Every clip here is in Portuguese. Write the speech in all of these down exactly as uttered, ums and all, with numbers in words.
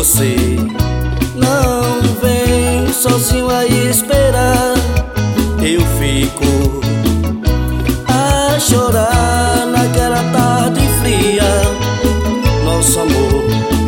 você não vem sozinho a esperar, eu fico a chorar naquela tarde fria. Nosso amor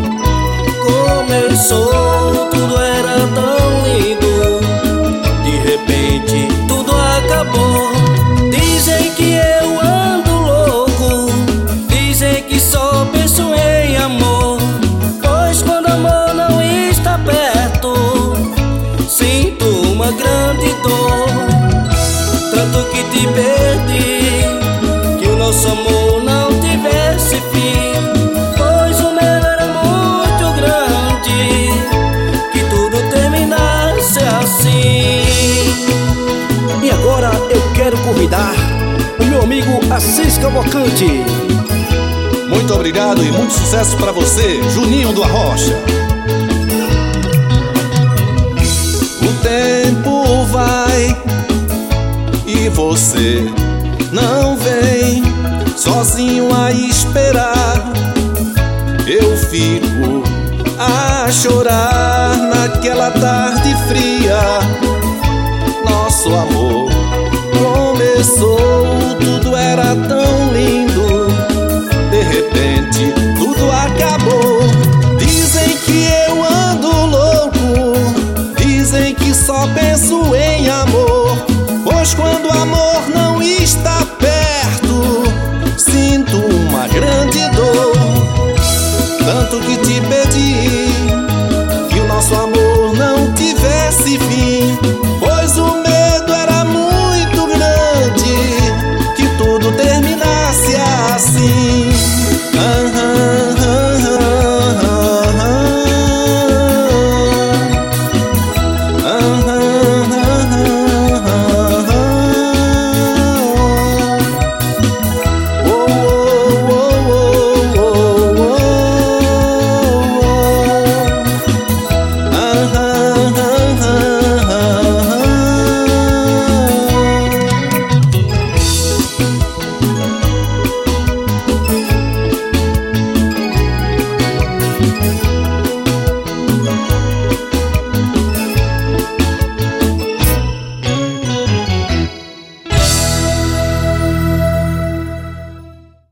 começou, tudo era tão lindo, de repente tudo acabou. Dizem que eu ando louco, dizem que só penso em amor, pois quando amor não está perto, sinto uma grande dor. Tanto que te perdi, que o nosso amor não tivesse fim, pois o meu era muito grande, que tudo terminasse assim. E agora eu quero convidar o meu amigo Assis Cavalcante. Muito obrigado e muito sucesso pra você, Juninho do Arrocha. O tempo vai e você não vem sozinho a esperar, eu fico a chorar naquela tarde fria. Nosso amor começou, tudo era tão lindo,